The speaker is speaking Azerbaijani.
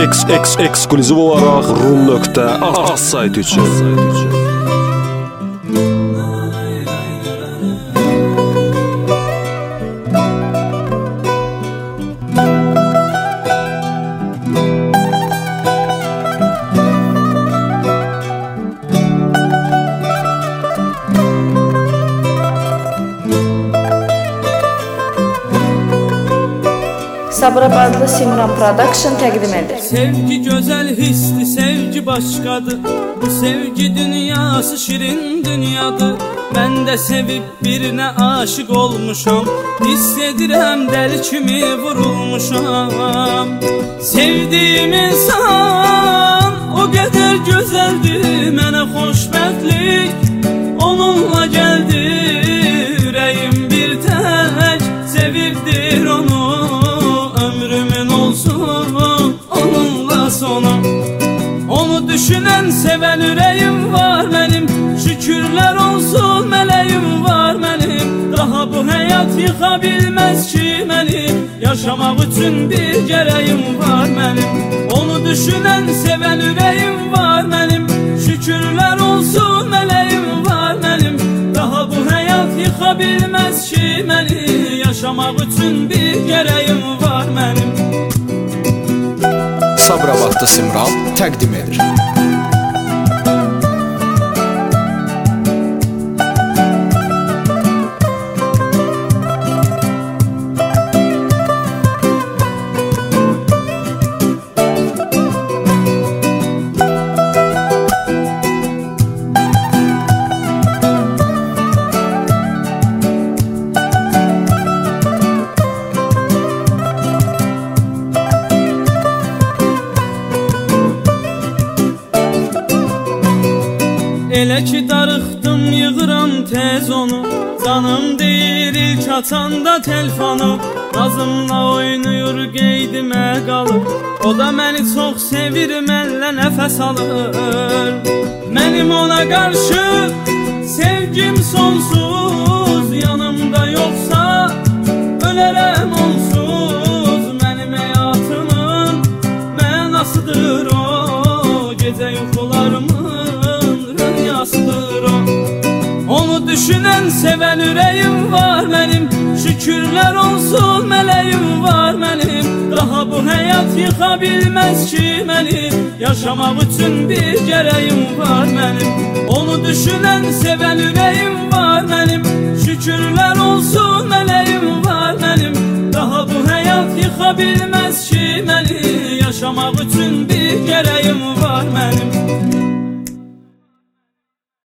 Ekskluziv olaraq rum.az saytı üçün. Sabirabadlı Simran Production təqdim edir. Sevgi gözəl hisli, sevgi başqadır. Bu sevgi dünyası şirin dünyadır. Mən də sevib birinə aşık olmuşam. Hiss edirəm dəli kimi vurulmuşam. Sevdiyim insan o qədər gözəldir. Mənə xoşbəxtlik onunla gəldi. Ürəyim bir tək sevibdir onu. Ömrümün olsun onunla sonu. Onu düşünən sevən ürəyim var mənim. Şükürlər olsun mələyim var mənim. Daha bu həyat yıxa bilməz ki məni. Yaşamaq üçün bir gərəyim var mənim. Onu düşünən sevən ürəyim var mənim. Şükürlər olsun mələyim var mənim. Daha bu həyat yıxa bilməz ki məni. Yaşamaq üçün bir gərəyim var mənim. Sabirabadlı Simran təqdim edir. Elə ki darıxdım yığıram tez onu. Canım deyir ilk açanda telefonu. Nazımla oynayır qeydimə qalır. O da məni çox sevir, mənlə nəfəs alır. Mənim ona qarşı sevgim sonsuz. Yanımda yoxsa ölərəm onsuz. Mənim həyatımın mənasıdır o. Gecə yuxularımın rüyasıdır o. Onu düşünən sevən ürəyim var mənim. Şükürlər olsun mələyim var mənim. Daha bu həyat yıxa bilməz ki məni. Yaşamaq üçün bir gərəyim var mənim. Onu düşünən sevən ürəyim var mənim. Şükürlər olsun mələyim var mənim. Daha bu həyat yıxa bilməz ki məni. Yaşamaq üçün bir gərəyim var mənim.